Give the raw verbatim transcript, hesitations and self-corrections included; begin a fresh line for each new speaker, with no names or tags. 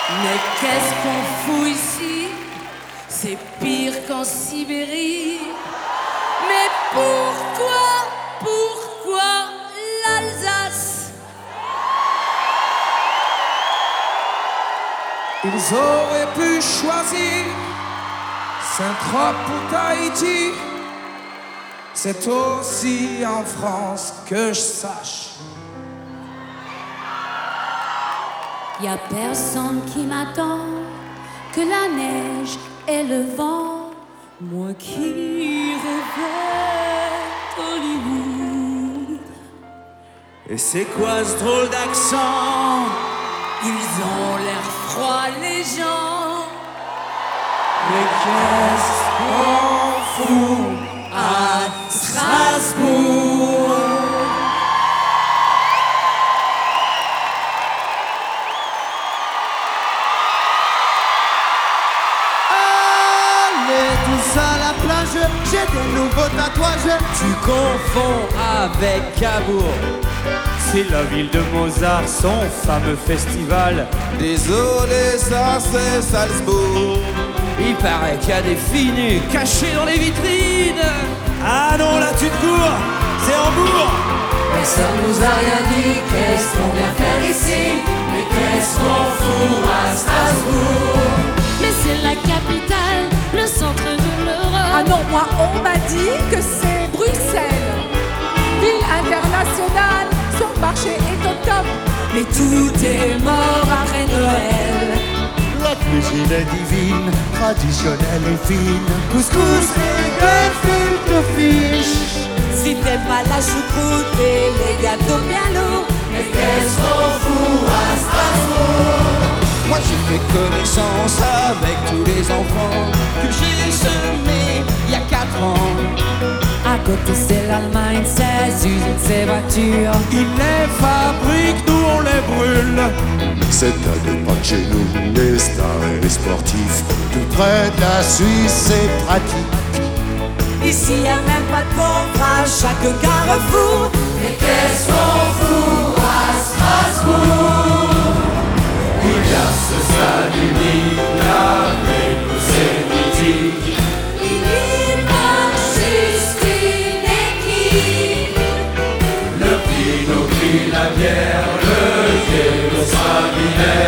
Mais qu'est-ce qu'on fout ici? C'est pire qu'en Sibérie. Mais pourquoi, pourquoi l'Alsace?
Ils auraient pu choisir Saint-Tropez ou Tahiti. C'est aussi en France que je sache.
Y a personne qui m'attend que la neige et le vent. Moi qui rêvais Hollywood.
Et c'est quoi ce drôle d'accent?
Ils ont l'air froids les gens.
Mais qu'est-ce qu'on fout
À Strasbourg?
Allez tous à la plage, j'ai des nouveaux tatouages. Tu confonds avec Cabourg. C'est la ville de Mozart, son fameux festival.
Désolé, ça c'est Salzbourg.
Il paraît qu'il y a des filles nues cachées dans les vitrines. Ah non, là tu te cours, c'est Hambourg.
Personne nous a rien dit, qu'est-ce qu'on vient faire ici? Mais qu'est-ce qu'on fout à Strasbourg?
Mais c'est la capitale, le centre de l'Europe.
Ah non, moi on m'a dit que c'est Bruxelles. Ville internationale, son marché est au top.
Mais tout est mort après Noël.
La cuisine est divine, traditionnelle et fine. Couscous et gefilte fish.
Si t'aimes pas la choucroute et les gâteaux bien lourds, mais qu'est-ce qu'on fout à Strasbourg?
Moi j'ai fait connaissance avec tous les enfants que j'ai semés il y a quatre ans.
À côté c'est l'Allemagne, ses usines, ses voitures.
Ils les fabriquent, nous on les brûle.
C'est à deux pas de chez nous, les stars et les sportifs. Tout près de la Suisse, c'est pratique.
Ici y a même pas de pauvres à chaque carrefour. Mais qu'est-ce qu'on fout à Strasbourg?
Il y a ce stade unique avec ses mythiques.
Il y manque juste une équipe.
Le pinot, puis la bière, le vieux sanguinaire.